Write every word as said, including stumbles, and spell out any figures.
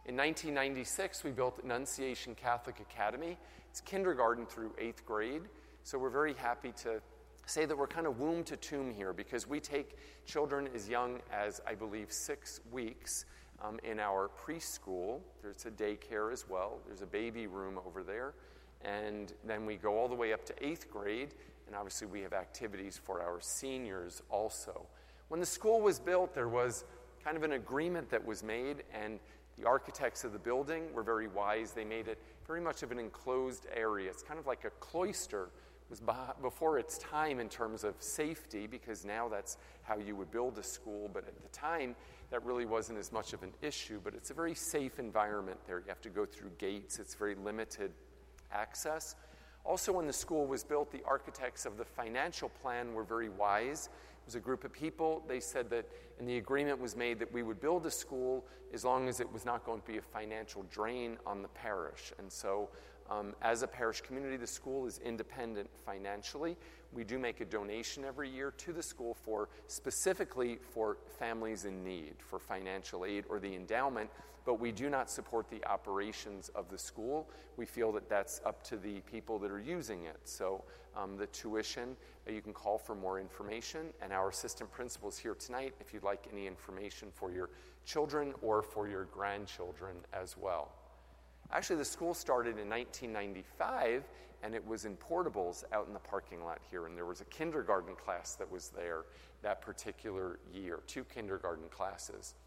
In nineteen ninety-six, we built Annunciation Catholic Academy. It's kindergarten through eighth grade. So we're very happy to say that we're kind of womb to tomb here because we take children as young as, I believe, six weeks um, in our preschool. There's a daycare as well. There's a baby room over there. And then we go all the way up to eighth grade, and obviously we have activities for our seniors also. When the school was built, there was kind of an agreement that was made, and the architects of the building were very wise. They made it very much of an enclosed area. It's kind of like a cloister. It was before its time in terms of safety, because now that's how you would build a school, but at the time that really wasn't as much of an issue. But it's a very safe environment there. You have to go through gates. It's very limited access. Also, when the school was built, the architects of the financial plan were very wise. It was a group of people. They said that, and the agreement was made that we would build a school as long as it was not going to be a financial drain on the parish. And so Um, as a parish community, the school is independent financially. We do make a donation every year to the school for specifically for families in need, for financial aid or the endowment, but we do not support the operations of the school. We feel that that's up to the people that are using it. So um, the tuition, uh, you can call for more information, and our assistant principal is here tonight if you'd like any information for your children or for your grandchildren as well. Actually, the school started in nineteen ninety-five, and it was in portables out in the parking lot here, and there was a kindergarten class that was there that particular year, two kindergarten classes.